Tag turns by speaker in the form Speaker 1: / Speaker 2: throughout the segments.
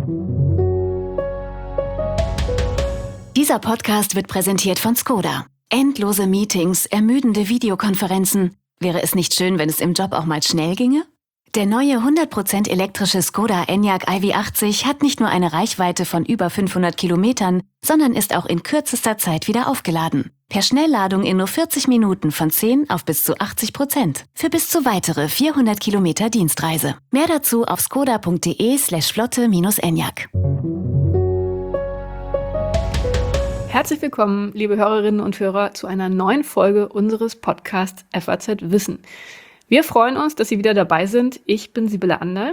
Speaker 1: Dieser Podcast wird präsentiert von Skoda. Endlose Meetings, ermüdende Videokonferenzen. Wäre es nicht schön, wenn es im Job auch mal schnell ginge? Der neue 100% elektrische Skoda Enyaq iV80 hat nicht nur eine Reichweite von über 500 Kilometern, sondern ist auch in kürzester Zeit wieder aufgeladen. Per Schnellladung in nur 40 Minuten von 10 auf bis zu 80%. Für bis zu weitere 400 Kilometer Dienstreise. Mehr dazu auf skoda.de/flotte-enyaq.
Speaker 2: Herzlich willkommen, liebe Hörerinnen und Hörer, zu einer neuen Folge unseres Podcasts FAZ Wissen. Wir freuen uns, dass Sie wieder dabei sind. Ich bin Sibylle Anderl.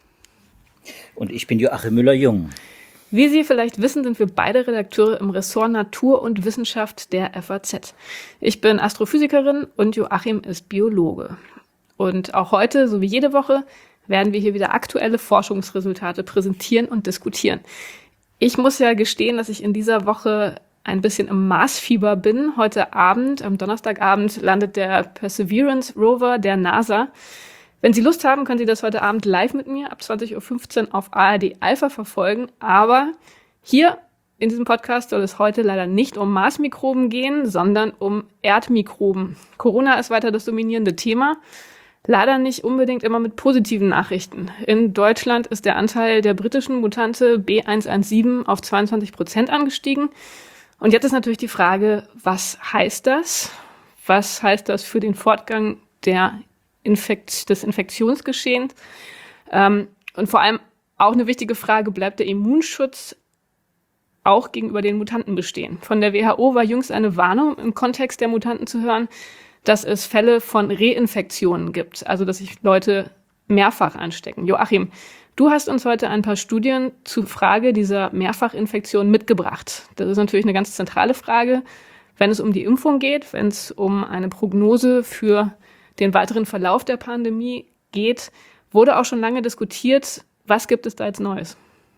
Speaker 3: Und ich bin Joachim Müller-Jung.
Speaker 2: Wie Sie vielleicht wissen, sind wir beide Redakteure im Ressort Natur und Wissenschaft der FAZ. Ich bin Astrophysikerin und Joachim ist Biologe. Und auch heute, so wie jede Woche, werden wir hier wieder aktuelle Forschungsresultate präsentieren und diskutieren. Ich muss ja gestehen, dass ich in dieser Woche ein bisschen im Marsfieber bin. Heute Abend, am Donnerstagabend, landet der Perseverance Rover der NASA. Wenn Sie Lust haben, können Sie das heute Abend live mit mir ab 20.15 Uhr auf ARD Alpha verfolgen. Aber hier in diesem Podcast soll es heute leider nicht um Marsmikroben gehen, sondern um Erdmikroben. Corona ist weiter das dominierende Thema. Leider nicht unbedingt immer mit positiven Nachrichten. In Deutschland ist der Anteil der britischen Mutante B117 auf 22% angestiegen. Und jetzt ist natürlich die Frage, was heißt das? Was heißt das für den Fortgang des Infektionsgeschehens? Und vor allem auch eine wichtige Frage, bleibt der Immunschutz auch gegenüber den Mutanten bestehen? Von der WHO war jüngst eine Warnung im Kontext der Mutanten zu hören, dass es Fälle von Reinfektionen gibt, also dass sich Leute mehrfach anstecken. Joachim, du hast uns heute ein paar Studien zur Frage dieser Mehrfachinfektion mitgebracht. Das ist natürlich eine ganz zentrale Frage, wenn es um die Impfung geht, wenn es um eine Prognose für den weiteren Verlauf der Pandemie geht. Wurde auch schon lange diskutiert. Was gibt es da jetzt Neues?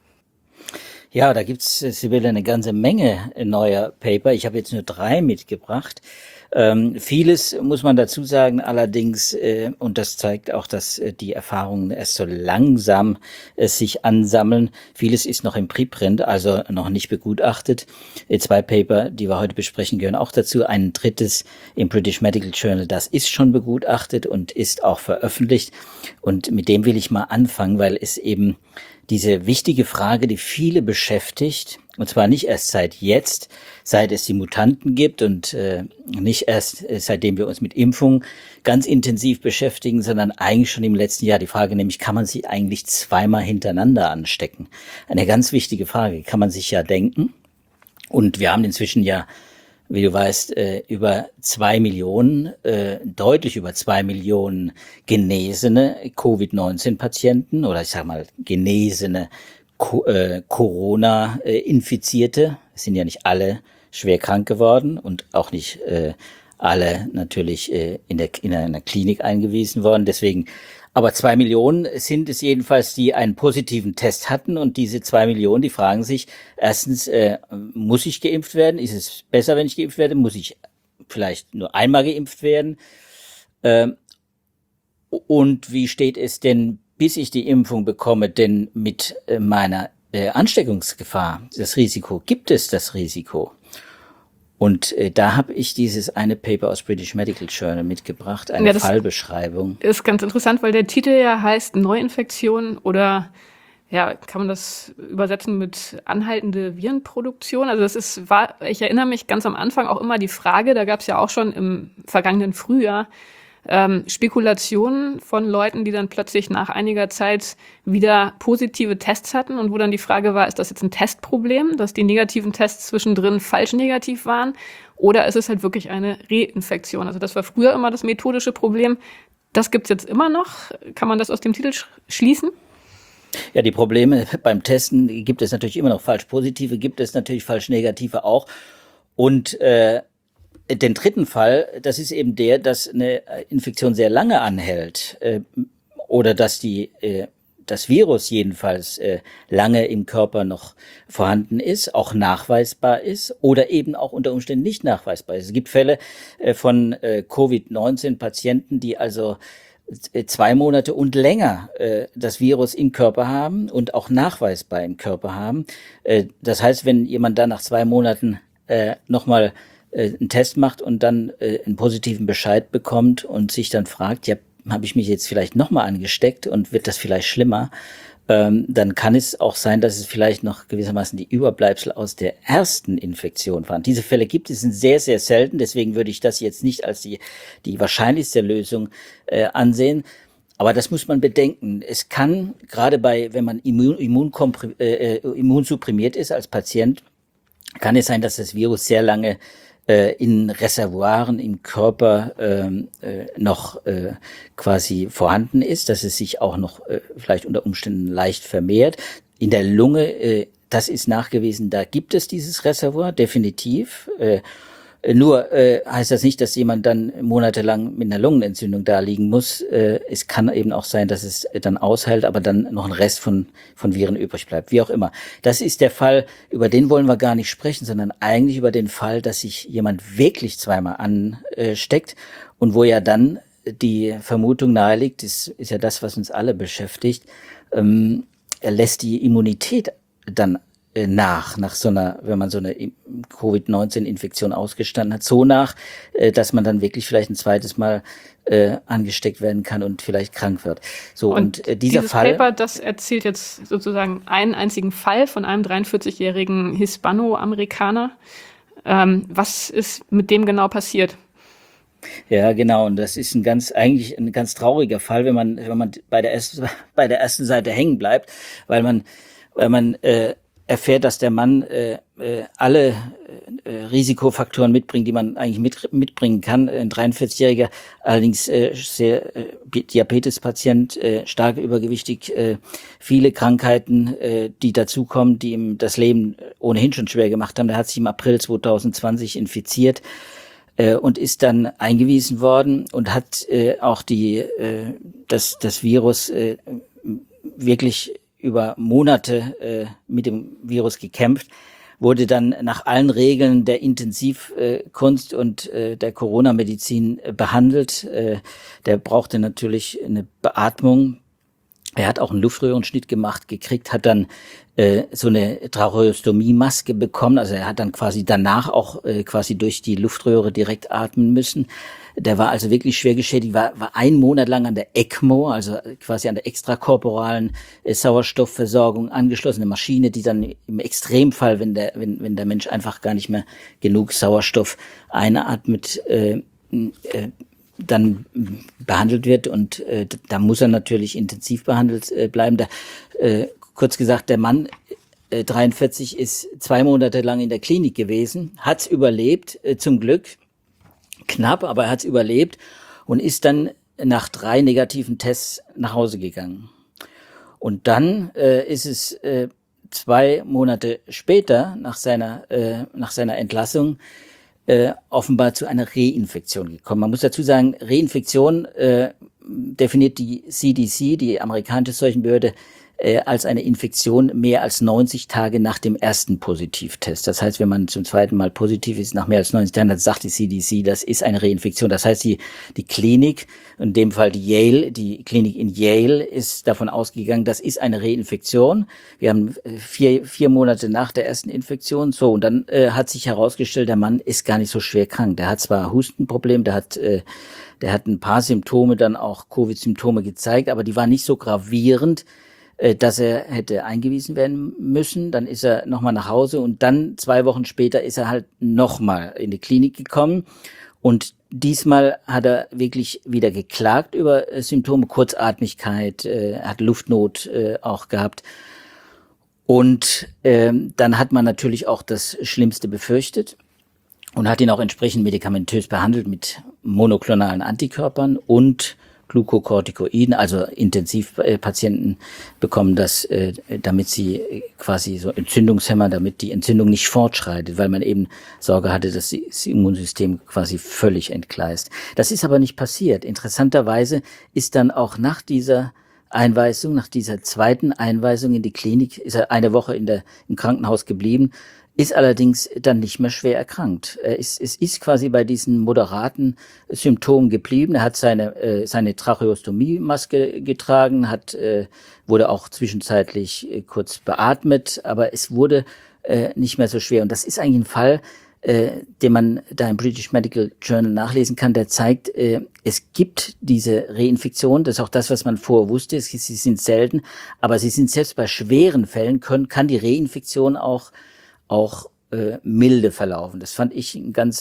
Speaker 3: Ja, da gibt's, Sibylle, eine ganze Menge neuer Paper. Ich habe jetzt nur 3 mitgebracht. Vieles muss man dazu sagen, allerdings, und das zeigt auch, dass die Erfahrungen erst so langsam sich ansammeln. Vieles ist noch im Preprint, also noch nicht begutachtet. 2 Paper, die wir heute besprechen, gehören auch dazu. Ein drittes im British Medical Journal, das ist schon begutachtet und ist auch veröffentlicht. Und mit dem will ich mal anfangen, weil es eben diese wichtige Frage, die viele beschäftigt, und zwar nicht erst seit es die Mutanten gibt und nicht erst seitdem wir uns mit Impfung ganz intensiv beschäftigen, sondern eigentlich schon im letzten Jahr die Frage, nämlich kann man sich eigentlich zweimal hintereinander anstecken? Eine ganz wichtige Frage, kann man sich ja denken. Und wir haben inzwischen ja, wie du weißt, über 2 Millionen, deutlich über 2 Millionen genesene Covid-19-Patienten oder ich sag mal genesene Corona-Infizierte. Es sind ja nicht alle schwer krank geworden und auch nicht alle natürlich in einer Klinik eingewiesen worden. Deswegen, aber 2 Millionen sind es jedenfalls, die einen positiven Test hatten. Und diese 2 Millionen, die fragen sich, erstens, muss ich geimpft werden? Ist es besser, wenn ich geimpft werde? Muss ich vielleicht nur einmal geimpft werden? Und wie steht es denn, bis ich die Impfung bekomme, denn mit meiner Ansteckungsgefahr, das Risiko? Gibt es das Risiko? Und da habe ich dieses eine Paper aus British Medical Journal mitgebracht, eine Fallbeschreibung.
Speaker 2: Ist ganz interessant, weil der Titel ja heißt Neuinfektion oder ja, kann man das übersetzen mit anhaltende Virenproduktion? Also ich erinnere mich ganz am Anfang auch immer die Frage, da gab es ja auch schon im vergangenen Frühjahr Spekulationen von Leuten, die dann plötzlich nach einiger Zeit wieder positive Tests hatten und wo dann die Frage war, ist das jetzt ein Testproblem, dass die negativen Tests zwischendrin falsch negativ waren oder ist es halt wirklich eine Reinfektion? Also das war früher immer das methodische Problem. Das gibt's jetzt immer noch. Kann man das aus dem Titel schließen?
Speaker 3: Ja, die Probleme beim Testen gibt es natürlich immer noch. Falsch positive gibt es natürlich, falsch negative auch. Und den dritten Fall, das ist eben der, dass eine Infektion sehr lange anhält oder dass das Virus jedenfalls lange im Körper noch vorhanden ist, auch nachweisbar ist oder eben auch unter Umständen nicht nachweisbar ist. Es gibt Fälle von Covid-19-Patienten, die also 2 Monate und länger das Virus im Körper haben und auch nachweisbar im Körper haben. Das heißt, wenn jemand dann nach 2 Monaten nochmal einen Test macht und dann einen positiven Bescheid bekommt und sich dann fragt, ja, habe ich mich jetzt vielleicht nochmal angesteckt und wird das vielleicht schlimmer? Dann kann es auch sein, dass es vielleicht noch gewissermaßen die Überbleibsel aus der ersten Infektion waren. Diese Fälle gibt es, sind sehr, sehr selten. Deswegen würde ich das jetzt nicht als die wahrscheinlichste Lösung ansehen. Aber das muss man bedenken. Es kann, gerade wenn man immunsupprimiert ist als Patient, kann es sein, dass das Virus sehr lange in Reservoiren im Körper noch quasi vorhanden ist, dass es sich auch noch vielleicht unter Umständen leicht vermehrt. In der Lunge, das ist nachgewiesen, da gibt es dieses Reservoir, definitiv. Nur heißt das nicht, dass jemand dann monatelang mit einer Lungenentzündung da liegen muss. Es kann eben auch sein, dass es dann aushält, aber dann noch ein Rest von Viren übrig bleibt. Wie auch immer. Das ist der Fall, über den wollen wir gar nicht sprechen, sondern eigentlich über den Fall, dass sich jemand wirklich zweimal ansteckt und wo ja dann die Vermutung naheliegt, ist ja das, was uns alle beschäftigt, er lässt die Immunität dann nach so einer, wenn man so eine Covid-19-Infektion ausgestanden hat, so nach, dass man dann wirklich vielleicht ein zweites Mal angesteckt werden kann und vielleicht krank wird. So, und dieser Fall.
Speaker 2: Dieses Paper, das erzählt jetzt sozusagen einen einzigen Fall von einem 43-jährigen Hispanoamerikaner. Was ist mit dem genau passiert?
Speaker 3: Ja, genau. Und das ist eigentlich ein ganz trauriger Fall, wenn man bei der ersten Seite hängen bleibt, weil man erfährt, dass der Mann alle Risikofaktoren mitbringt, die man eigentlich mitbringen kann. Ein 43-jähriger, allerdings sehr Diabetespatient, stark übergewichtig, viele Krankheiten, die dazukommen, die ihm das Leben ohnehin schon schwer gemacht haben. Der hat sich im April 2020 infiziert und ist dann eingewiesen worden und hat auch das Virus wirklich über Monate mit dem Virus gekämpft, wurde dann nach allen Regeln der Intensivkunst und der Corona-Medizin behandelt. Der brauchte natürlich eine Beatmung. Er hat auch einen Luftröhrenschnitt gekriegt, hat dann so eine Tracheostomie-Maske bekommen. Also er hat dann quasi danach auch quasi durch die Luftröhre direkt atmen müssen. Der war also wirklich schwer geschädigt, war 1 Monat lang an der ECMO, also quasi an der extrakorporalen Sauerstoffversorgung angeschlossene Maschine, die dann im Extremfall, wenn der Mensch einfach gar nicht mehr genug Sauerstoff einatmet, dann behandelt wird und da muss er natürlich intensiv behandelt bleiben. Kurz gesagt, der Mann 43 ist 2 Monate lang in der Klinik gewesen, hat's überlebt, zum Glück. Knapp, aber er hat's überlebt und ist dann nach 3 negativen Tests nach Hause gegangen. Und dann ist es 2 Monate später nach seiner Entlassung offenbar zu einer Reinfektion gekommen. Man muss dazu sagen, Reinfektion definiert die CDC, die amerikanische Seuchenbehörde, als eine Infektion mehr als 90 Tage nach dem ersten Positivtest. Das heißt, wenn man zum zweiten Mal positiv ist, nach mehr als 90 Tagen, dann sagt die CDC, das ist eine Reinfektion. Das heißt, die Klinik, in dem Fall die Klinik in Yale, ist davon ausgegangen, das ist eine Reinfektion. Wir haben 4 Monate nach der ersten Infektion. So, und dann hat sich herausgestellt, der Mann ist gar nicht so schwer krank. Der hat zwar Hustenproblem, der hat ein paar Symptome, dann auch Covid-Symptome gezeigt, aber die waren nicht so gravierend, dass er hätte eingewiesen werden müssen. Dann ist er nochmal nach Hause und dann 2 Wochen später ist er halt nochmal in die Klinik gekommen. Und diesmal hat er wirklich wieder geklagt über Symptome, Kurzatmigkeit, er hat Luftnot auch gehabt. Und dann hat man natürlich auch das Schlimmste befürchtet und hat ihn auch entsprechend medikamentös behandelt mit monoklonalen Antikörpern und Glukokortikoiden, also Intensivpatienten bekommen das, damit sie quasi so Entzündungshemmer, damit die Entzündung nicht fortschreitet, weil man eben Sorge hatte, dass das Immunsystem quasi völlig entgleist. Das ist aber nicht passiert. Interessanterweise ist dann auch nach dieser Einweisung, nach dieser zweiten Einweisung in die Klinik, ist er 1 Woche im Krankenhaus geblieben, ist allerdings dann nicht mehr schwer erkrankt. Es ist quasi bei diesen moderaten Symptomen geblieben. Er hat seine Tracheostomie-Maske getragen, wurde auch zwischenzeitlich kurz beatmet, aber es wurde nicht mehr so schwer. Und das ist eigentlich ein Fall, den man da im British Medical Journal nachlesen kann, der zeigt, es gibt diese Reinfektion, das ist auch das, was man vorher wusste, sie sind selten, aber sie sind selbst bei schweren Fällen, kann die Reinfektion auch milde verlaufen. Das fand ich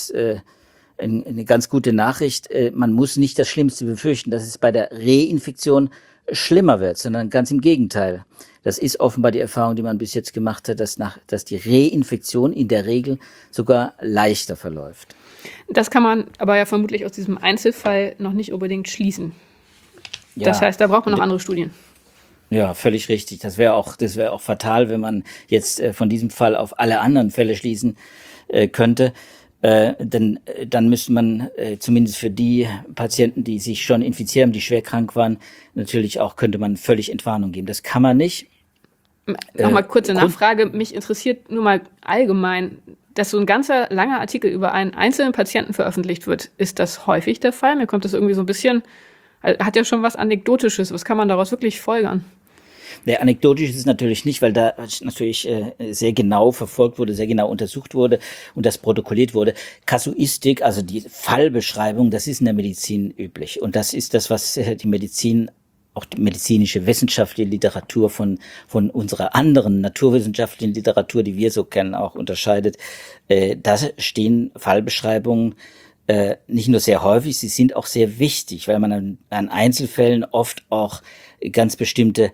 Speaker 3: eine ganz gute Nachricht. Man muss nicht das Schlimmste befürchten, dass es bei der Reinfektion schlimmer wird, sondern ganz im Gegenteil. Das ist offenbar die Erfahrung, die man bis jetzt gemacht hat, dass die Reinfektion in der Regel sogar leichter verläuft.
Speaker 2: Das kann man aber ja vermutlich aus diesem Einzelfall noch nicht unbedingt schließen. Ja. Das heißt, da braucht man noch andere Studien.
Speaker 3: Ja, völlig richtig. Das wäre auch fatal, wenn man jetzt von diesem Fall auf alle anderen Fälle schließen könnte. Denn dann müsste man zumindest für die Patienten, die sich schon infiziert haben, die schwer krank waren, natürlich auch könnte man völlig Entwarnung geben. Das kann man nicht.
Speaker 2: Nochmal kurze Nachfrage. Mich interessiert nur mal allgemein, dass so ein ganzer langer Artikel über einen einzelnen Patienten veröffentlicht wird. Ist das häufig der Fall? Mir kommt das irgendwie so ein bisschen, hat ja schon was Anekdotisches. Was kann man daraus wirklich folgern?
Speaker 3: Der anekdotisch ist es natürlich nicht, weil da natürlich sehr genau verfolgt wurde, sehr genau untersucht wurde und das protokolliert wurde. Kasuistik, also die Fallbeschreibung, das ist in der Medizin üblich. Und das ist das, was die Medizin, auch die medizinische wissenschaftliche Literatur von unserer anderen naturwissenschaftlichen Literatur, die wir so kennen, auch unterscheidet. Da stehen Fallbeschreibungen nicht nur sehr häufig, sie sind auch sehr wichtig, weil man an Einzelfällen oft auch ganz bestimmte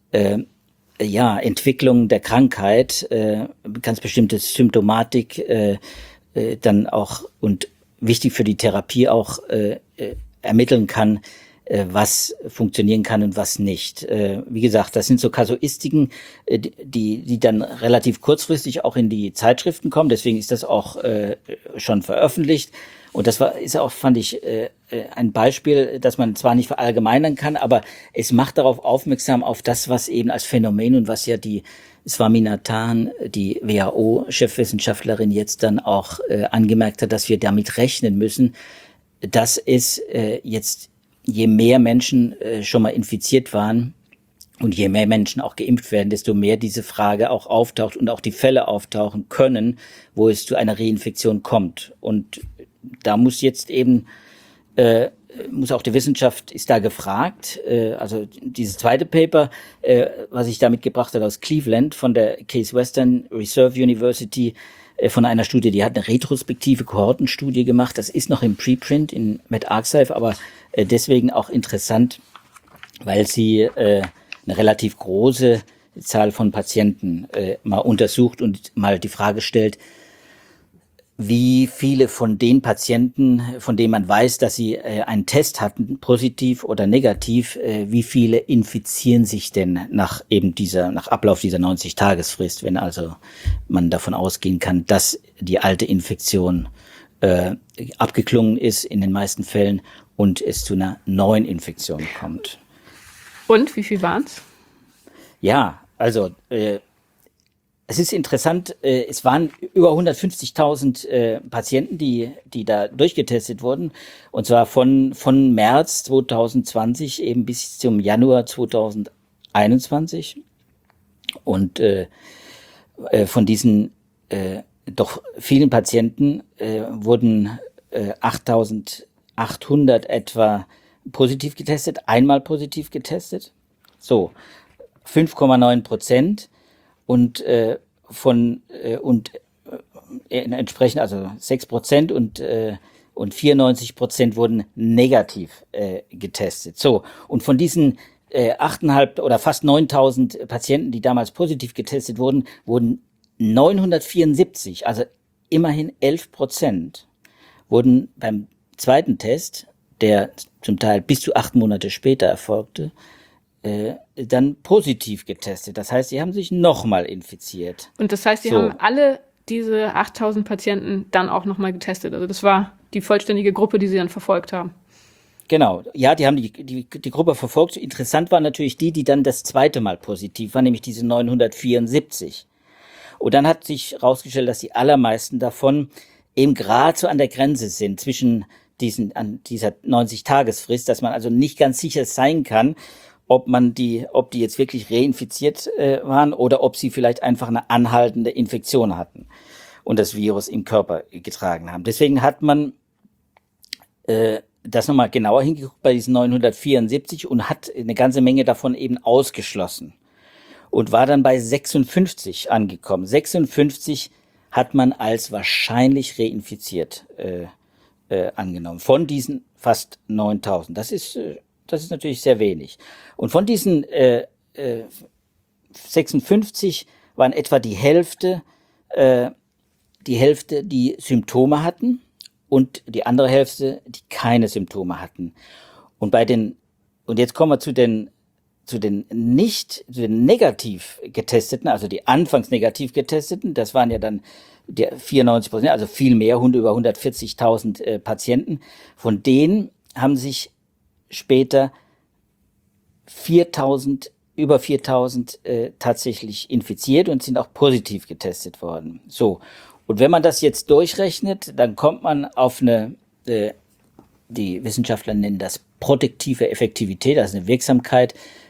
Speaker 3: Entwicklung der Krankheit, ganz bestimmte Symptomatik dann auch und wichtig für die Therapie auch ermitteln kann, was funktionieren kann und was nicht. Wie gesagt, das sind so Kasuistiken, die dann relativ kurzfristig auch in die Zeitschriften kommen. Deswegen ist das auch schon veröffentlicht. Und das fand ich, ein Beispiel, das man zwar nicht verallgemeinern kann, aber es macht darauf aufmerksam, auf das, was eben als Phänomen und was ja die Swaminathan, die WHO-Chefwissenschaftlerin, jetzt dann auch angemerkt hat, dass wir damit rechnen müssen, dass es jetzt, je mehr Menschen schon mal infiziert waren und je mehr Menschen auch geimpft werden, desto mehr diese Frage auch auftaucht und auch die Fälle auftauchen können, wo es zu einer Reinfektion kommt. Und da muss jetzt eben, muss auch die Wissenschaft, ist da gefragt, also dieses zweite Paper, was ich da mitgebracht habe aus Cleveland von der Case Western Reserve University, von einer Studie, die hat eine retrospektive Kohortenstudie gemacht, das ist noch im Preprint in medRxiv, aber deswegen auch interessant, weil sie eine relativ große Zahl von Patienten mal untersucht und mal die Frage stellt, wie viele von den Patienten, von denen man weiß, dass sie einen Test hatten, positiv oder negativ, wie viele infizieren sich denn nach Ablauf dieser 90-Tagesfrist, wenn also man davon ausgehen kann, dass die alte Infektion abgeklungen ist in den meisten Fällen und es zu einer neuen Infektion kommt.
Speaker 2: Und wie viel waren's?
Speaker 3: Ja, also es ist interessant, es waren über 150.000 Patienten, die da durchgetestet wurden, und zwar von März 2020 eben bis zum Januar 2021. Und von diesen doch vielen Patienten wurden 8.800 etwa positiv getestet, einmal positiv getestet. So, 5,9%. Und entsprechend also 6% und 94% wurden negativ getestet. So, und von diesen 8.500 oder fast 9.000 Patienten, die damals positiv getestet wurden, wurden 974, also immerhin 11%, wurden beim zweiten Test, der zum Teil bis zu 8 Monate später erfolgte, dann positiv getestet. Das heißt, sie haben sich nochmal infiziert.
Speaker 2: Und das heißt, sie haben alle diese 8.000 Patienten dann auch nochmal getestet. Also das war die vollständige Gruppe, die sie dann verfolgt haben.
Speaker 3: Genau. Ja, die haben die Gruppe verfolgt. Interessant waren natürlich die dann das zweite Mal positiv waren, nämlich diese 974. Und dann hat sich herausgestellt, dass die allermeisten davon eben gerade so an der Grenze sind zwischen an dieser 90-Tagesfrist, dass man also nicht ganz sicher sein kann, ob die jetzt wirklich reinfiziert waren oder ob sie vielleicht einfach eine anhaltende Infektion hatten und das Virus im Körper getragen haben. Deswegen hat man das nochmal genauer hingeguckt bei diesen 974 und hat eine ganze Menge davon eben ausgeschlossen und war dann bei 56 angekommen. 56 hat man als wahrscheinlich reinfiziert angenommen von diesen fast 9000. Das ist natürlich sehr wenig. Und von diesen 56 waren etwa die Hälfte, die Symptome hatten und die andere Hälfte, die keine Symptome hatten. Und jetzt kommen wir zu den negativ getesteten, also die anfangs negativ getesteten, das waren ja dann die 94%, also viel mehr, über 140.000 Patienten. Von denen haben sich später über 4.000 tatsächlich infiziert und sind auch positiv getestet worden. So. Und wenn man das jetzt durchrechnet, dann kommt man auf die Wissenschaftler nennen das protektive Effektivität, also eine Wirksamkeit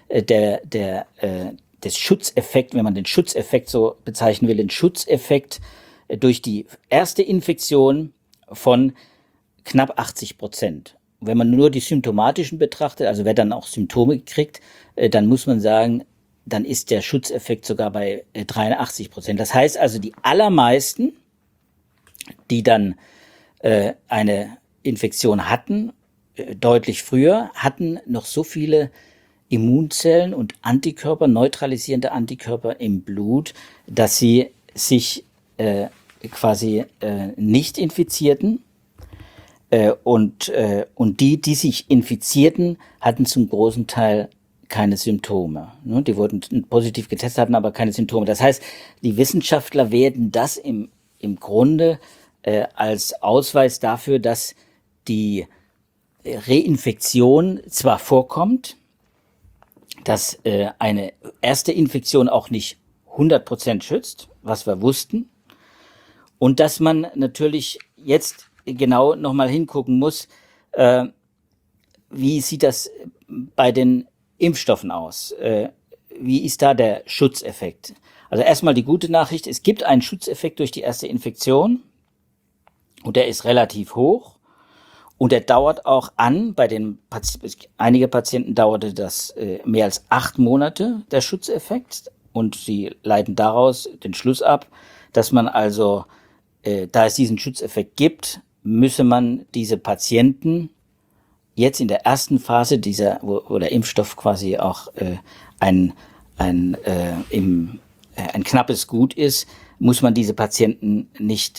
Speaker 3: des Schutzeffekts, wenn man den Schutzeffekt so bezeichnen will, den Schutzeffekt durch die erste Infektion von knapp 80%. Wenn man nur die symptomatischen betrachtet, also wer dann auch Symptome kriegt, dann muss man sagen, dann ist der Schutzeffekt sogar bei 83%. Das heißt also, die allermeisten, die dann eine Infektion hatten, deutlich früher, hatten noch so viele Immunzellen und Antikörper, neutralisierende Antikörper im Blut, dass sie sich quasi nicht infizierten. Und die sich infizierten, hatten zum großen Teil keine Symptome. Die wurden positiv getestet, hatten aber keine Symptome. Das heißt, die Wissenschaftler werden das im Grunde als Ausweis dafür, dass die Reinfektion zwar vorkommt, dass eine erste Infektion auch nicht 100% schützt, was wir wussten, und dass man natürlich jetzt genau nochmal hingucken muss, wie sieht das bei den Impfstoffen aus? Wie ist da der Schutzeffekt? Also erstmal die gute Nachricht, es gibt einen Schutzeffekt durch die erste Infektion und der ist relativ hoch und der dauert auch an. Einige Patienten dauerte das mehr als 8 Monate, der Schutzeffekt, und sie leiten daraus den Schluss ab, dass man also, da es diesen Schutzeffekt gibt, müsse man diese Patienten jetzt in der ersten Phase wo der Impfstoff quasi auch ein knappes Gut ist, muss man diese Patienten nicht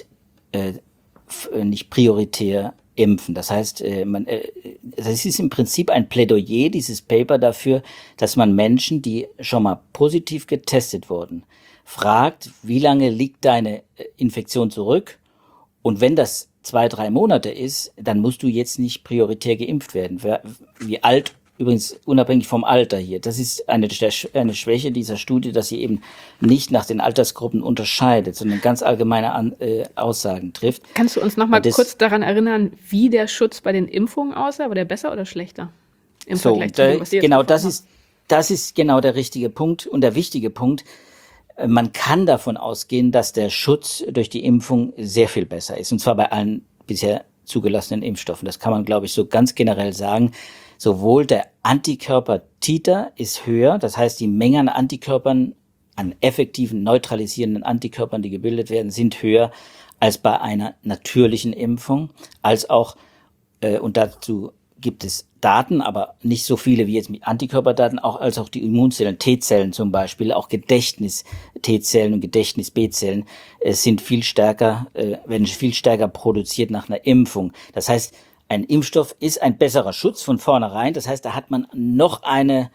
Speaker 3: prioritär impfen. Das heißt, das ist im Prinzip ein Plädoyer, dieses Paper, dafür, dass man Menschen, die schon mal positiv getestet wurden, fragt, wie lange liegt deine Infektion zurück? Und wenn das 2-3 Monate ist, dann musst du jetzt nicht prioritär geimpft werden. Wie alt, übrigens unabhängig vom Alter hier. Das ist eine Schwäche dieser Studie, dass sie eben nicht nach den Altersgruppen unterscheidet, sondern ganz allgemeine Aussagen trifft.
Speaker 2: Kannst du uns noch mal kurz daran erinnern, wie der Schutz bei den Impfungen aussah? War der besser oder schlechter? Im Vergleich zu dem, was Sie jetzt
Speaker 3: genau, das ist genau der richtige Punkt und der wichtige Punkt. Man kann davon ausgehen, dass der Schutz durch die Impfung sehr viel besser ist. Und zwar bei allen bisher zugelassenen Impfstoffen. Das kann man, glaube ich, so ganz generell sagen. Sowohl der Antikörper-Titer ist höher, das heißt, die Menge an Antikörpern, an effektiven neutralisierenden Antikörpern, die gebildet werden, sind höher als bei einer natürlichen Impfung, als auch, und dazu gibt es Daten, aber nicht so viele wie jetzt mit Antikörperdaten, als auch die Immunzellen, T-Zellen zum Beispiel, auch Gedächtnis-T-Zellen und Gedächtnis-B-Zellen werden viel stärker produziert nach einer Impfung. Das heißt, ein Impfstoff ist ein besserer Schutz von vornherein. Das heißt, da hat man noch ein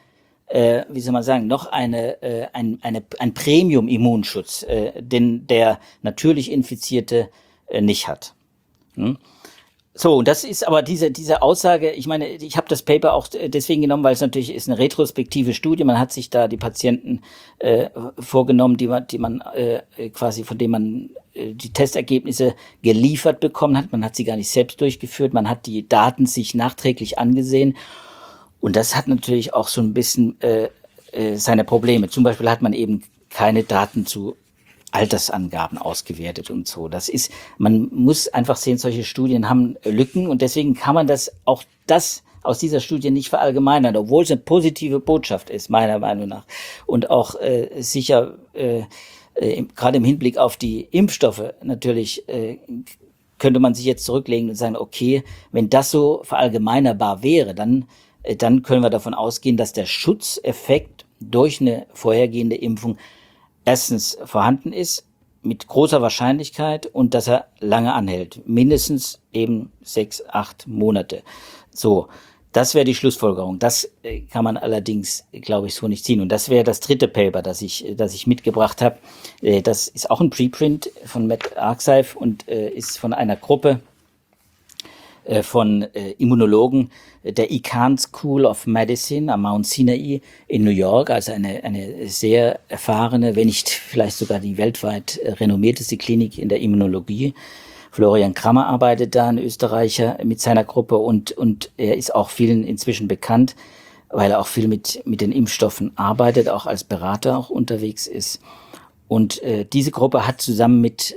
Speaker 3: Premium-Immunschutz, den der natürlich Infizierte nicht hat. So, und das ist aber diese Aussage, ich meine, ich habe das Paper auch deswegen genommen, weil es natürlich ist eine retrospektive Studie. Man hat sich da die Patienten vorgenommen, die man quasi, von denen man die Testergebnisse geliefert bekommen hat. Man hat sie gar nicht selbst durchgeführt. Man hat die Daten sich nachträglich angesehen. Und das hat natürlich auch so ein bisschen seine Probleme. Zum Beispiel hat man eben keine Daten zu Altersangaben ausgewertet und so. Man muss einfach sehen, solche Studien haben Lücken und deswegen kann man das aus dieser Studie nicht verallgemeinern, obwohl es eine positive Botschaft ist, meiner Meinung nach. Und auch sicher, gerade im Hinblick auf die Impfstoffe natürlich, könnte man sich jetzt zurücklegen und sagen, okay, wenn das so verallgemeinerbar wäre, dann können wir davon ausgehen, dass der Schutzeffekt durch eine vorhergehende Impfung erstens vorhanden ist, mit großer Wahrscheinlichkeit und dass er lange anhält. Mindestens eben 6, 8 Monate. So, das wäre die Schlussfolgerung. Das kann man allerdings, glaube ich, so nicht ziehen. Und das wäre das dritte Paper, das ich mitgebracht habe. Das ist auch ein Preprint von Matt Arkseife und ist von einer Gruppe von Immunologen der Icahn School of Medicine am Mount Sinai in New York, also eine sehr erfahrene, wenn nicht vielleicht sogar die weltweit renommierteste Klinik in der Immunologie. Florian Krammer arbeitet da, ein Österreicher, mit seiner Gruppe und er ist auch vielen inzwischen bekannt, weil er auch viel mit den Impfstoffen arbeitet, auch als Berater auch unterwegs ist. Und diese Gruppe hat zusammen mit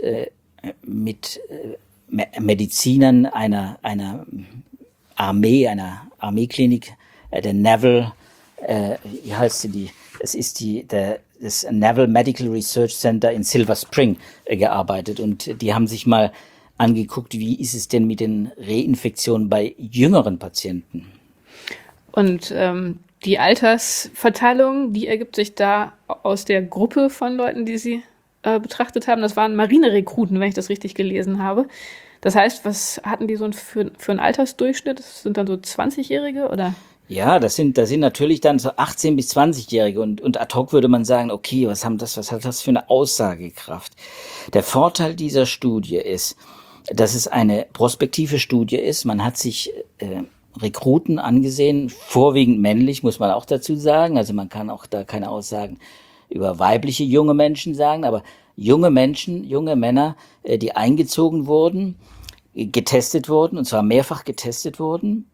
Speaker 3: Medizinern einer Armeeklinik, der Naval, wie heißt sie es ist das Naval Medical Research Center in Silver Spring gearbeitet und die haben sich mal angeguckt, wie ist es denn mit den Reinfektionen bei jüngeren Patienten.
Speaker 2: Und die Altersverteilung, die ergibt sich da aus der Gruppe von Leuten, die Sie betrachtet haben. Das waren Marinerekruten, wenn ich das richtig gelesen habe. Das heißt, was hatten die so für einen Altersdurchschnitt? Das sind dann so 20-Jährige oder?
Speaker 3: Ja, das sind natürlich dann so 18- bis 20-Jährige und ad hoc würde man sagen, okay, was hat das für eine Aussagekraft? Der Vorteil dieser Studie ist, dass es eine prospektive Studie ist. Man hat sich Rekruten angesehen, vorwiegend männlich, muss man auch dazu sagen. Also man kann auch da keine Aussagen über weibliche junge Menschen sagen, aber junge Menschen, junge Männer, die eingezogen wurden, getestet wurden, und zwar mehrfach getestet wurden.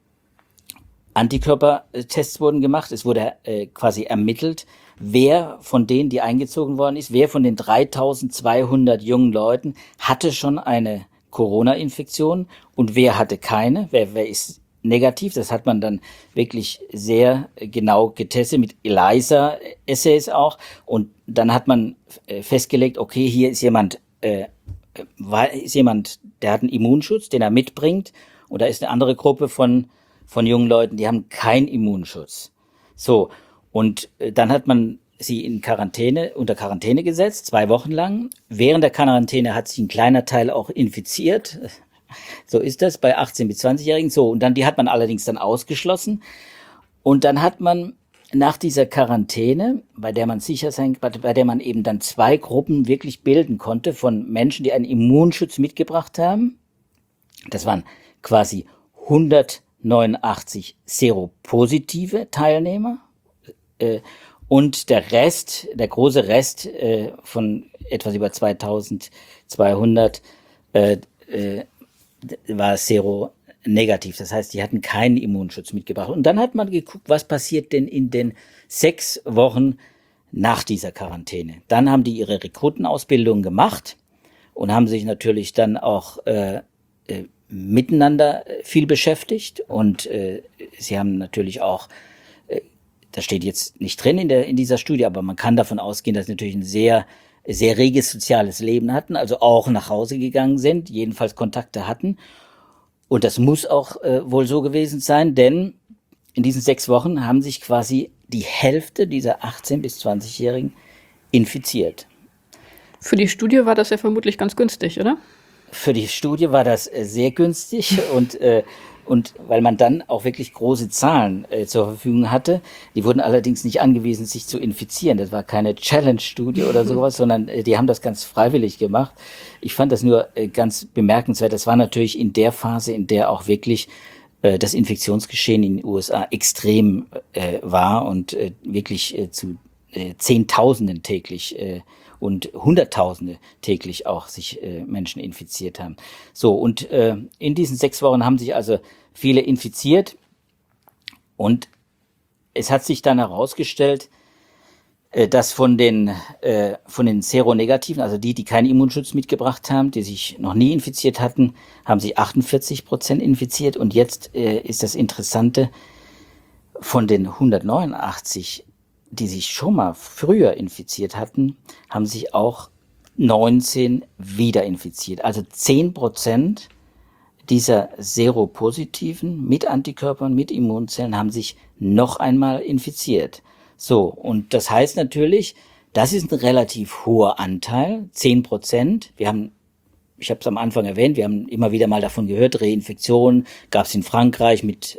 Speaker 3: Antikörpertests wurden gemacht. Es wurde quasi ermittelt, wer von denen, die eingezogen worden ist, wer von den 3.200 jungen Leuten hatte schon eine Corona-Infektion und wer hatte keine, wer ist negativ. Das hat man dann wirklich sehr genau getestet mit ELISA-Assays auch. Und dann hat man festgelegt, okay, hier ist jemand, der hat einen Immunschutz, den er mitbringt. Und da ist eine andere Gruppe von jungen Leuten, die haben keinen Immunschutz. So, und dann hat man sie unter Quarantäne gesetzt, 2 Wochen lang. Während der Quarantäne hat sich ein kleiner Teil auch infiziert. So ist das bei 18- bis 20-Jährigen. So, und die hat man allerdings dann ausgeschlossen. Und dann hat man nach dieser Quarantäne, bei der man eben dann 2 Gruppen wirklich bilden konnte von Menschen, die einen Immunschutz mitgebracht haben. Das waren quasi 189 seropositive Teilnehmer. Und der große Rest von etwas über 2200 war seronegativ. Das heißt, die hatten keinen Immunschutz mitgebracht. Und dann hat man geguckt, was passiert denn in den 6 Wochen nach dieser Quarantäne. Dann haben die ihre Rekrutenausbildung gemacht und haben sich natürlich dann auch miteinander viel beschäftigt. Und sie haben natürlich auch, das steht jetzt nicht drin in dieser Studie, aber man kann davon ausgehen, dass sie natürlich ein sehr reges soziales Leben hatten, also auch nach Hause gegangen sind, jedenfalls Kontakte hatten. Und das muss auch wohl so gewesen sein, denn in diesen 6 Wochen haben sich quasi die Hälfte dieser 18- bis 20-Jährigen infiziert.
Speaker 2: Für die Studie war das ja vermutlich ganz günstig, oder?
Speaker 3: Für die Studie war das sehr günstig und Und weil man dann auch wirklich große Zahlen zur Verfügung hatte, die wurden allerdings nicht angewiesen, sich zu infizieren. Das war keine Challenge-Studie oder sowas, sondern die haben das ganz freiwillig gemacht. Ich fand das nur ganz bemerkenswert. Das war natürlich in der Phase, in der auch wirklich das Infektionsgeschehen in den USA extrem war und wirklich zu Zehntausenden täglich und Hunderttausende täglich auch sich Menschen infiziert haben. So, und in diesen 6 Wochen haben sich also viele infiziert und es hat sich dann herausgestellt, dass von den Seronegativen, also die keinen Immunschutz mitgebracht haben, die sich noch nie infiziert hatten, haben sich 48% infiziert. Und jetzt ist das Interessante, von den 189, die sich schon mal früher infiziert hatten, haben sich auch 19 wieder infiziert. Also 10% dieser Seropositiven mit Antikörpern, mit Immunzellen haben sich noch einmal infiziert. So, und das heißt natürlich, das ist ein relativ hoher Anteil, 10%. Ich habe es am Anfang erwähnt, wir haben immer wieder mal davon gehört, Reinfektionen gab es in Frankreich mit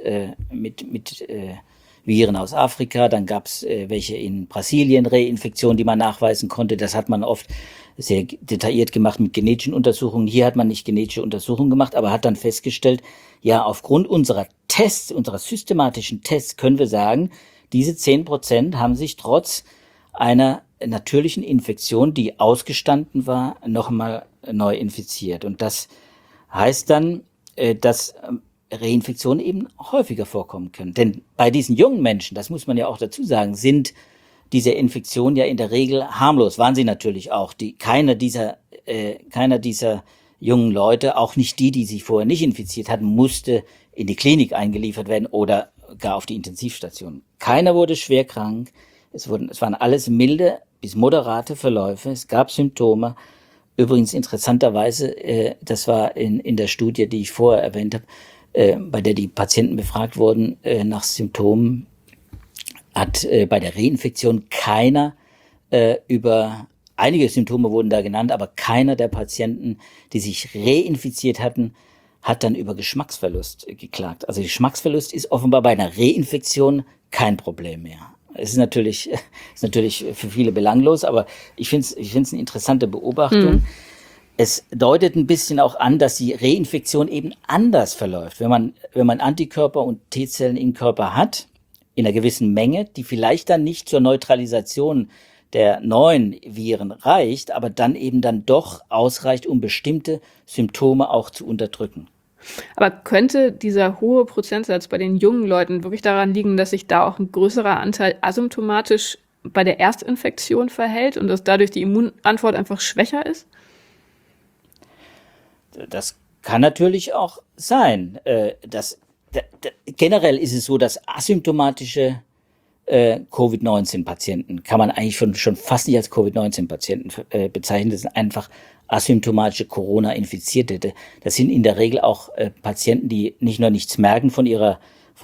Speaker 3: Viren aus Afrika, dann gab es welche in Brasilien, Reinfektionen, die man nachweisen konnte. Das hat man oft sehr detailliert gemacht mit genetischen Untersuchungen. Hier hat man nicht genetische Untersuchungen gemacht, aber hat dann festgestellt, ja, aufgrund unserer Tests, unserer systematischen Tests können wir sagen, diese 10% haben sich trotz einer natürlichen Infektion, die ausgestanden war, nochmal neu infiziert. Und das heißt dann, dass Reinfektionen eben häufiger vorkommen können. Denn bei diesen jungen Menschen, das muss man ja auch dazu sagen, sind diese Infektionen ja in der Regel harmlos. Waren sie natürlich auch. Keiner dieser jungen Leute, auch nicht die sich vorher nicht infiziert hatten, musste in die Klinik eingeliefert werden oder gar auf die Intensivstation. Keiner wurde schwer krank. Es waren alles milde bis moderate Verläufe. Es gab Symptome. Übrigens interessanterweise, das war in der Studie, die ich vorher erwähnt habe, bei der die Patienten befragt wurden nach Symptomen, hat bei der Reinfektion keiner einige Symptome wurden da genannt, aber keiner der Patienten, die sich reinfiziert hatten, hat dann über Geschmacksverlust geklagt. Also Geschmacksverlust ist offenbar bei einer Reinfektion kein Problem mehr. Es ist natürlich für viele belanglos, aber ich finde es eine interessante Beobachtung. Es deutet ein bisschen auch an, dass die Reinfektion eben anders verläuft. Wenn man Antikörper und T-Zellen im Körper hat, in einer gewissen Menge, die vielleicht dann nicht zur Neutralisation der neuen Viren reicht, aber dann doch ausreicht, um bestimmte Symptome auch zu unterdrücken.
Speaker 2: Aber könnte dieser hohe Prozentsatz bei den jungen Leuten wirklich daran liegen, dass sich da auch ein größerer Anteil asymptomatisch bei der Erstinfektion verhält und dass dadurch die Immunantwort einfach schwächer ist?
Speaker 3: Das kann natürlich auch sein. Generell ist es so, dass asymptomatische Covid-19-Patienten kann man eigentlich schon fast nicht als Covid-19-Patienten bezeichnen. Das sind einfach asymptomatische Corona-Infizierte. Das sind in der Regel auch Patienten, die nicht nur nichts merken von ihrer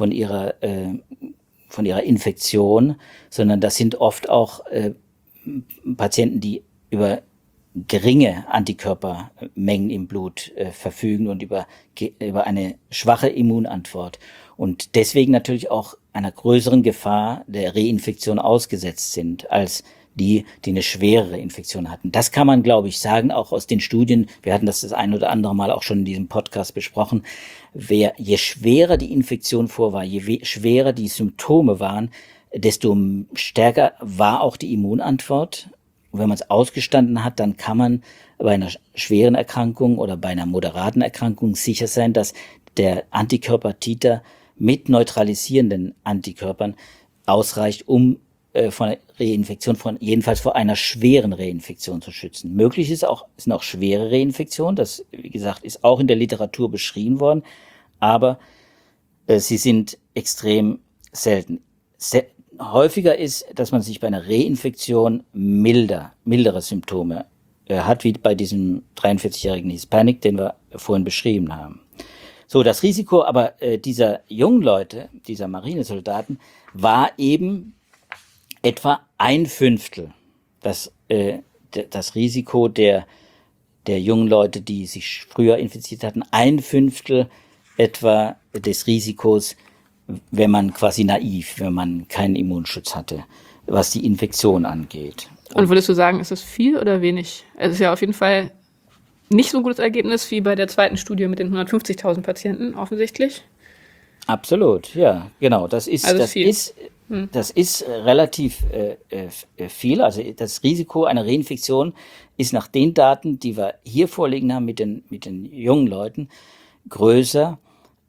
Speaker 3: Infektion, sondern das sind oft auch Patienten, die über geringe Antikörpermengen im Blut verfügen und über eine schwache Immunantwort und deswegen natürlich auch einer größeren Gefahr der Reinfektion ausgesetzt sind als die eine schwerere Infektion hatten. Das kann man, glaube ich, sagen, auch aus den Studien. Wir hatten das ein oder andere Mal auch schon in diesem Podcast besprochen. Je schwerer die Infektion war, je schwerer die Symptome waren, desto stärker war auch die Immunantwort. Und wenn man es ausgestanden hat, dann kann man bei einer schweren Erkrankung oder bei einer moderaten Erkrankung sicher sein, dass der Antikörper-Titer mit neutralisierenden Antikörpern ausreicht, um von Reinfektion, jedenfalls vor einer schweren Reinfektion zu schützen. Möglich sind auch schwere Reinfektionen, das, wie gesagt, ist auch in der Literatur beschrieben worden, aber sie sind extrem selten. Häufiger ist, dass man sich bei einer Reinfektion mildere Symptome hat, wie bei diesem 43-jährigen Hispanic, den wir vorhin beschrieben haben. So, das Risiko aber dieser jungen Leute, dieser Marinesoldaten, war eben etwa 1/5. Das Risiko der jungen Leute, die sich früher infiziert hatten, 1/5 etwa des Risikos, wenn man quasi naiv, wenn man keinen Immunschutz hatte, was die Infektion angeht.
Speaker 2: Und würdest du sagen, ist das viel oder wenig? Es ist ja auf jeden Fall nicht so ein gutes Ergebnis wie bei der zweiten Studie mit den 150.000 Patienten offensichtlich.
Speaker 3: Absolut, ja, genau. Das ist relativ viel. Also das Risiko einer Reinfektion ist nach den Daten, die wir hier vorliegen haben mit den jungen Leuten, größer,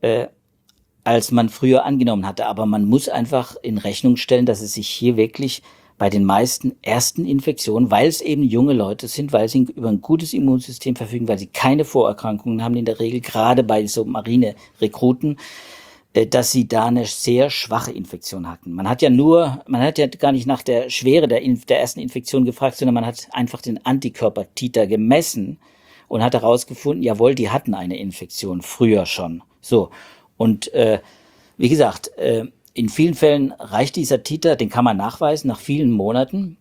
Speaker 3: als man früher angenommen hatte. Aber man muss einfach in Rechnung stellen, dass es sich hier wirklich bei den meisten ersten Infektionen, weil es eben junge Leute sind, weil sie über ein gutes Immunsystem verfügen, weil sie keine Vorerkrankungen haben, in der Regel gerade bei so Marine-Rekruten, dass sie da eine sehr schwache Infektion hatten. Man hat ja gar nicht nach der Schwere der ersten Infektion gefragt, sondern man hat einfach den Antikörpertiter gemessen und hat herausgefunden, jawohl, die hatten eine Infektion früher schon. So. Und wie gesagt, in vielen Fällen reicht dieser Titer, den kann man nachweisen nach vielen Monaten.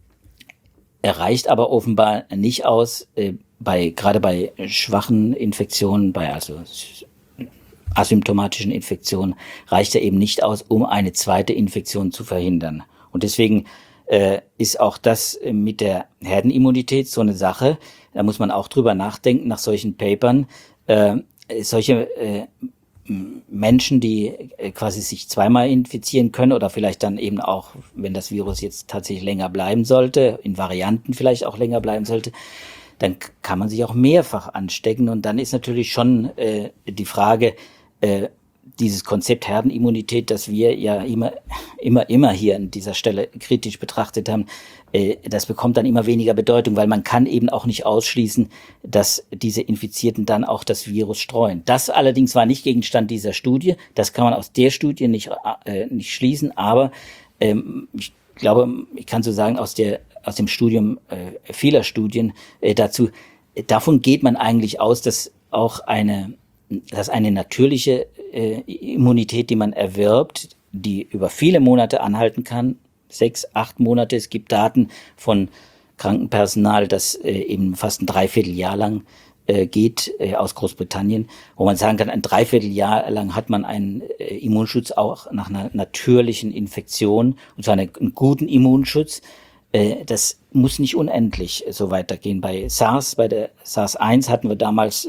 Speaker 3: Er reicht aber offenbar nicht aus, gerade bei schwachen Infektionen, also asymptomatischen Infektionen, reicht er eben nicht aus, um eine zweite Infektion zu verhindern. Und deswegen ist auch das mit der Herdenimmunität so eine Sache. Da muss man auch drüber nachdenken, nach solchen Papern. Solche Menschen, die quasi sich zweimal infizieren können oder vielleicht dann eben auch, wenn das Virus jetzt tatsächlich länger bleiben sollte, in Varianten vielleicht auch länger bleiben sollte, dann kann man sich auch mehrfach anstecken. Und dann ist natürlich schon die Frage, dieses Konzept Herdenimmunität, das wir ja immer hier an dieser Stelle kritisch betrachtet haben, das bekommt dann immer weniger Bedeutung, weil man kann eben auch nicht ausschließen, dass diese Infizierten dann auch das Virus streuen. Das allerdings war nicht Gegenstand dieser Studie. Das kann man aus der Studie nicht schließen, aber ich glaube, ich kann so sagen, aus dem Studium vieler Studien davon geht man eigentlich aus, dass auch eine natürliche Immunität, die man erwirbt, die über viele Monate anhalten kann, 6, 8 Monate. Es gibt Daten von Krankenpersonal, das eben fast ein Dreivierteljahr lang geht aus Großbritannien, wo man sagen kann, ein Dreivierteljahr lang hat man einen Immunschutz auch nach einer natürlichen Infektion, und zwar einen guten Immunschutz. Das muss nicht unendlich so weitergehen. Bei der SARS-1 hatten wir damals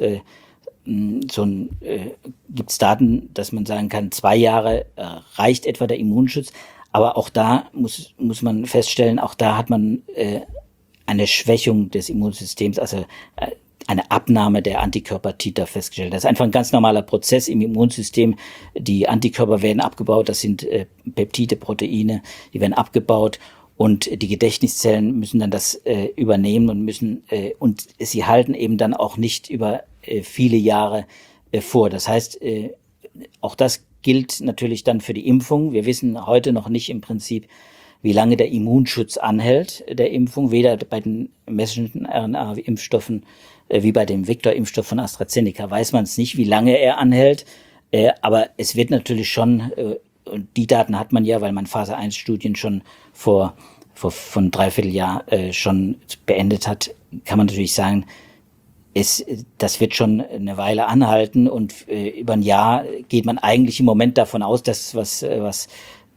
Speaker 3: gibt's Daten, dass man sagen kann, 2 Jahre reicht etwa der Immunschutz. Aber auch da muss man feststellen, auch da hat man eine Schwächung des Immunsystems, also eine Abnahme der Antikörpertiter festgestellt. Das ist einfach ein ganz normaler Prozess im Immunsystem. Die Antikörper werden abgebaut, das sind Peptide, Proteine, die werden abgebaut. Und die Gedächtniszellen müssen dann das übernehmen und sie halten eben dann auch nicht über viele Jahre vor. Das heißt, auch das gilt natürlich dann für die Impfung. Wir wissen heute noch nicht im Prinzip, wie lange der Immunschutz anhält der Impfung, weder bei den Messenger-RNA-Impfstoffen wie bei dem Vektor-Impfstoff von AstraZeneca weiß man es nicht, wie lange er anhält. Aber es wird natürlich schon, und die Daten hat man ja, weil man Phase-1-Studien schon von Dreivierteljahr schon beendet hat, kann man natürlich sagen, das wird schon eine Weile anhalten, und über ein Jahr geht man eigentlich im Moment davon aus, dass was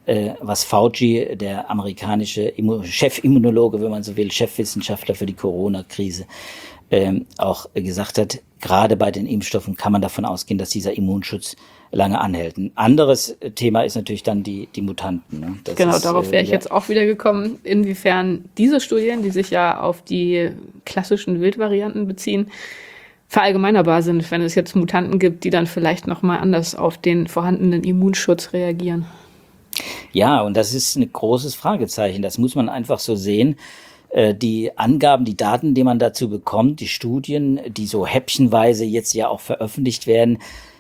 Speaker 3: Fauci, der amerikanische Chefimmunologe, wenn man so will, Chefwissenschaftler für die Corona-Krise, auch gesagt hat, gerade bei den Impfstoffen kann man davon ausgehen, dass dieser Immunschutz lange anhält. Ein anderes Thema ist natürlich dann die Mutanten. Ne?
Speaker 2: Genau, darauf wäre ich jetzt auch wieder gekommen, inwiefern diese Studien, die sich ja auf die klassischen Wildvarianten beziehen, verallgemeinerbar sind, wenn es jetzt Mutanten gibt, die dann vielleicht nochmal anders auf den vorhandenen Immunschutz reagieren.
Speaker 3: Ja, und das ist ein großes Fragezeichen. Das muss man einfach so sehen. Die Angaben, die Daten, die man dazu bekommt, die Studien, die so häppchenweise jetzt ja auch veröffentlicht werden,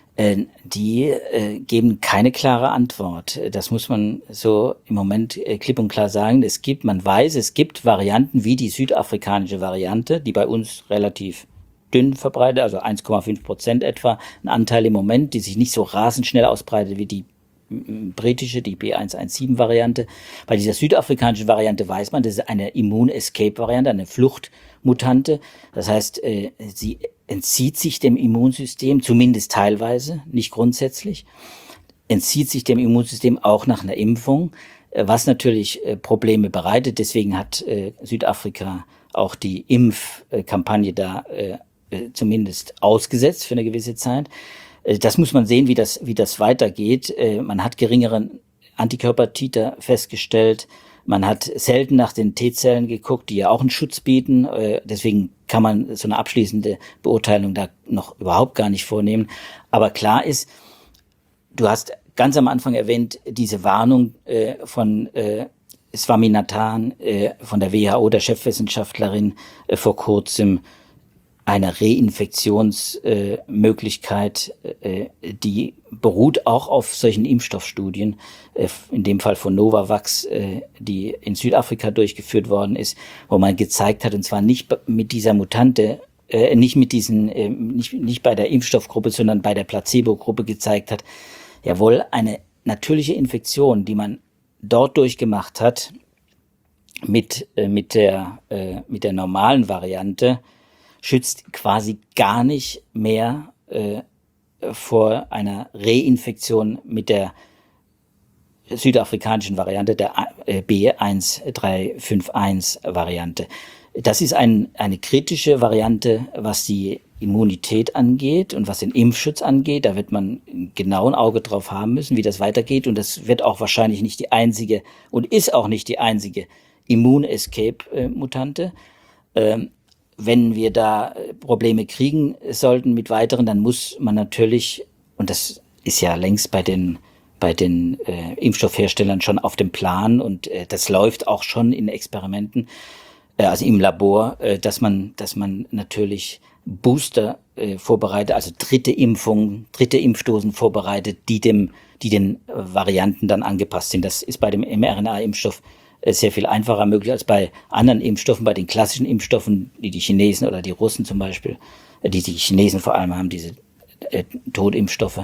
Speaker 3: die geben keine klare Antwort. Das muss man so im Moment klipp und klar sagen. Man weiß, es gibt Varianten wie die südafrikanische Variante, die bei uns relativ dünn verbreitet, also 1,5% etwa, ein Anteil im Moment, die sich nicht so rasend schnell ausbreitet wie die britische, die B117-Variante. Bei dieser südafrikanischen Variante weiß man, das ist eine Immune-Escape-Variante, eine Fluchtmutante. Das heißt, sie entzieht sich dem Immunsystem, zumindest teilweise, nicht grundsätzlich, entzieht sich dem Immunsystem auch nach einer Impfung, was natürlich Probleme bereitet. Deswegen hat Südafrika auch die Impfkampagne da zumindest ausgesetzt für eine gewisse Zeit. Das muss man sehen, wie das weitergeht. Man hat geringere Antikörpertiter festgestellt. Man hat selten nach den T-Zellen geguckt, die ja auch einen Schutz bieten. Deswegen kann man so eine abschließende Beurteilung da noch überhaupt gar nicht vornehmen. Aber klar ist, du hast ganz am Anfang erwähnt, diese Warnung von Swaminathan, von der WHO, der Chefwissenschaftlerin, vor kurzem, eine Reinfektionsmöglichkeit, die beruht auch auf solchen Impfstoffstudien, in dem Fall von Novavax, die in Südafrika durchgeführt worden ist, wo man gezeigt hat, und zwar nicht mit dieser Mutante, nicht bei der Impfstoffgruppe, sondern bei der Placebo-Gruppe gezeigt hat, jawohl, eine natürliche Infektion, die man dort durchgemacht hat, mit der normalen Variante, schützt quasi gar nicht mehr vor einer Reinfektion mit der südafrikanischen Variante, der B1351-Variante. Das ist eine kritische Variante, was die Immunität angeht und was den Impfschutz angeht. Da wird man genau ein Auge drauf haben müssen, wie das weitergeht. Und das wird auch wahrscheinlich nicht die einzige und ist auch nicht die einzige Immun-Escape-Mutante. Wenn wir da Probleme kriegen sollten mit weiteren, dann muss man natürlich, und das ist ja längst bei den Impfstoffherstellern schon auf dem Plan und das läuft auch schon in Experimenten, also im Labor, dass man natürlich Booster vorbereitet, also dritte Impfdosen vorbereitet, die den Varianten dann angepasst sind. Das ist bei dem mRNA-Impfstoff sehr viel einfacher möglich als bei anderen Impfstoffen, bei den klassischen Impfstoffen, die Chinesen oder die Russen zum Beispiel, die Chinesen vor allem haben, diese Totimpfstoffe.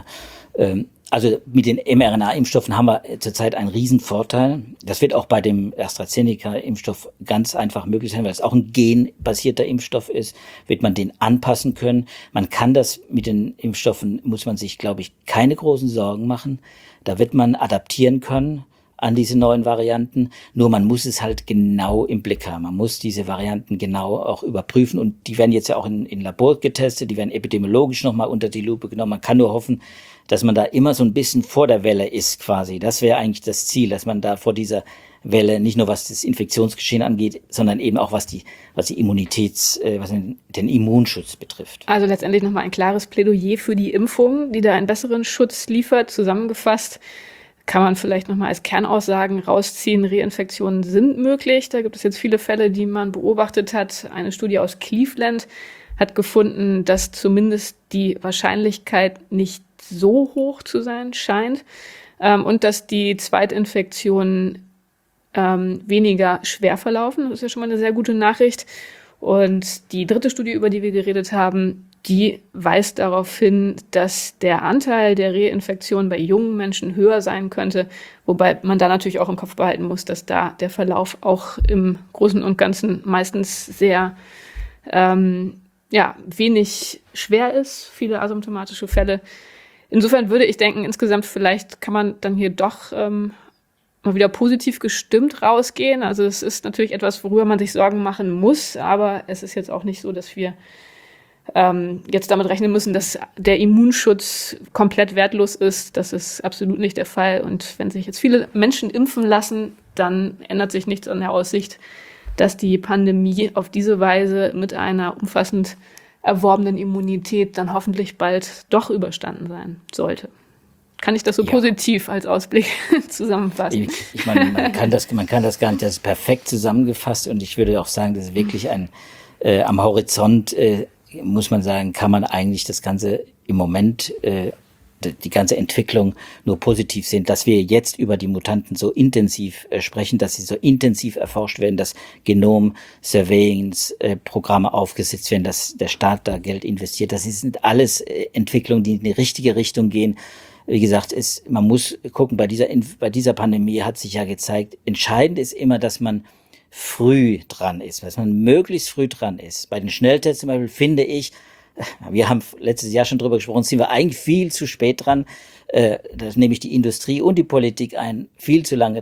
Speaker 3: Also mit den mRNA-Impfstoffen haben wir zurzeit einen riesen Vorteil. Das wird auch bei dem AstraZeneca-Impfstoff ganz einfach möglich sein, weil es auch ein genbasierter Impfstoff ist, wird man den anpassen können. Man kann das mit den Impfstoffen, muss man sich, glaube ich, keine großen Sorgen machen. Da wird man adaptieren können an diese neuen Varianten. Nur man muss es halt genau im Blick haben. Man muss diese Varianten genau auch überprüfen und die werden jetzt ja auch in Labor getestet, die werden epidemiologisch nochmal unter die Lupe genommen. Man kann nur hoffen, dass man da immer so ein bisschen vor der Welle ist quasi. Das wäre eigentlich das Ziel, dass man da vor dieser Welle nicht nur was das Infektionsgeschehen angeht, sondern eben auch was was den Immunschutz betrifft.
Speaker 2: Also letztendlich nochmal ein klares Plädoyer für die Impfung, die da einen besseren Schutz liefert. Zusammengefasst kann man vielleicht nochmal als Kernaussagen rausziehen, Reinfektionen sind möglich. Da gibt es jetzt viele Fälle, die man beobachtet hat. Eine Studie aus Cleveland hat gefunden, dass zumindest die Wahrscheinlichkeit nicht so hoch zu sein scheint und dass die Zweitinfektionen weniger schwer verlaufen. Das ist ja schon mal eine sehr gute Nachricht. Und die dritte Studie, über die wir geredet haben, die weist darauf hin, dass der Anteil der Reinfektion bei jungen Menschen höher sein könnte, wobei man da natürlich auch im Kopf behalten muss, dass da der Verlauf auch im Großen und Ganzen meistens sehr wenig schwer ist, viele asymptomatische Fälle. Insofern würde ich denken, insgesamt vielleicht kann man dann hier doch mal wieder positiv gestimmt rausgehen. Also es ist natürlich etwas, worüber man sich Sorgen machen muss, aber es ist jetzt auch nicht so, dass wir jetzt damit rechnen müssen, dass der Immunschutz komplett wertlos ist. Das ist absolut nicht der Fall. Und wenn sich jetzt viele Menschen impfen lassen, dann ändert sich nichts an der Aussicht, dass die Pandemie auf diese Weise mit einer umfassend erworbenen Immunität dann hoffentlich bald doch überstanden sein sollte. Kann ich das so positiv als Ausblick zusammenfassen?
Speaker 3: Ich meine, man kann das gar nicht, das ist perfekt zusammengefasst und ich würde auch sagen, das ist wirklich am Horizont, muss man sagen, kann man eigentlich das Ganze im Moment, die ganze Entwicklung nur positiv sehen, dass wir jetzt über die Mutanten so intensiv sprechen, dass sie so intensiv erforscht werden, dass Genom-Surveillance-Programme aufgesetzt werden, dass der Staat da Geld investiert. Das sind alles Entwicklungen, die in die richtige Richtung gehen. Wie gesagt, man muss gucken, bei dieser Pandemie hat sich ja gezeigt, entscheidend ist immer, dass man früh dran ist, dass man möglichst früh dran ist. Bei den Schnelltests zum Beispiel finde ich, wir haben letztes Jahr schon drüber gesprochen, sind wir eigentlich viel zu spät dran. Da ist nämlich die Industrie und die Politik viel zu lange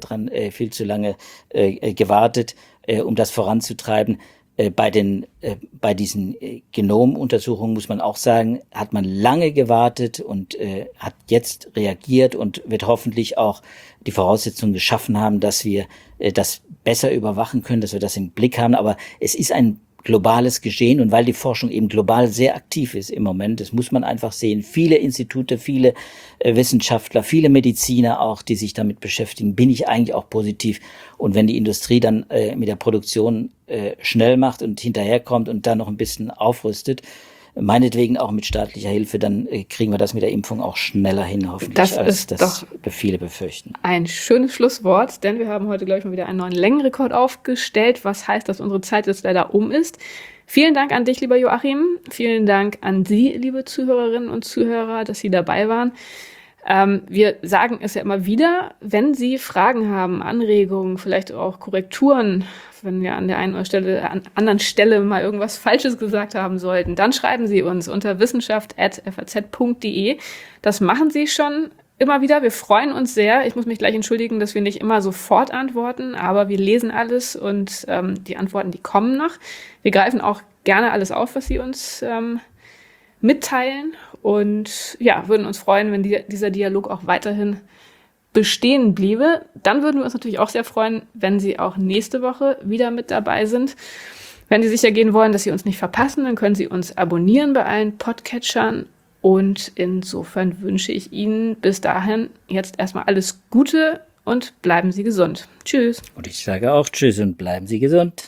Speaker 3: gewartet, um das voranzutreiben. Bei diesen Genomuntersuchungen muss man auch sagen, hat man lange gewartet und hat jetzt reagiert und wird hoffentlich auch die Voraussetzungen geschaffen haben, dass wir das besser überwachen können, dass wir das im Blick haben. Aber es ist ein globales Geschehen und weil die Forschung eben global sehr aktiv ist im Moment, das muss man einfach sehen, viele Institute, viele Wissenschaftler, viele Mediziner auch, die sich damit beschäftigen, bin ich eigentlich auch positiv. Und wenn die Industrie dann mit der Produktion schnell macht und hinterherkommt und dann noch ein bisschen aufrüstet, meinetwegen auch mit staatlicher Hilfe, dann kriegen wir das mit der Impfung auch schneller hin, hoffentlich, als das viele befürchten.
Speaker 2: Ein schönes Schlusswort, denn wir haben heute, glaube ich, mal wieder einen neuen Längenrekord aufgestellt, was heißt, dass unsere Zeit jetzt leider um ist. Vielen Dank an dich, lieber Joachim. Vielen Dank an Sie, liebe Zuhörerinnen und Zuhörer, dass Sie dabei waren. Wir sagen es ja immer wieder, wenn Sie Fragen haben, Anregungen, vielleicht auch Korrekturen, wenn wir an der einen oder anderen Stelle mal irgendwas Falsches gesagt haben sollten, dann schreiben Sie uns unter wissenschaft@faz.de. Das machen Sie schon immer wieder. Wir freuen uns sehr. Ich muss mich gleich entschuldigen, dass wir nicht immer sofort antworten, aber wir lesen alles und die Antworten, die kommen noch. Wir greifen auch gerne alles auf, was Sie uns mitteilen und ja, würden uns freuen, wenn dieser Dialog auch weiterhin bestehen bliebe. Dann würden wir uns natürlich auch sehr freuen, wenn Sie auch nächste Woche wieder mit dabei sind. Wenn Sie sicher gehen wollen, dass Sie uns nicht verpassen, dann können Sie uns abonnieren bei allen Podcatchern und insofern wünsche ich Ihnen bis dahin jetzt erstmal alles Gute und bleiben Sie gesund. Tschüss.
Speaker 3: Und ich sage auch Tschüss und bleiben Sie gesund.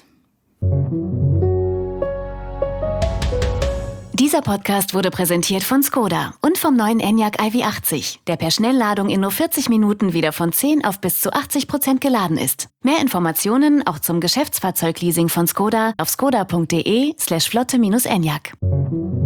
Speaker 1: Dieser Podcast wurde präsentiert von Skoda und vom neuen Enyaq iV80, der per Schnellladung in nur 40 Minuten wieder von 10 auf bis zu 80% geladen ist. Mehr Informationen auch zum Geschäftsfahrzeugleasing von Skoda auf skoda.de/flotte-enyaq.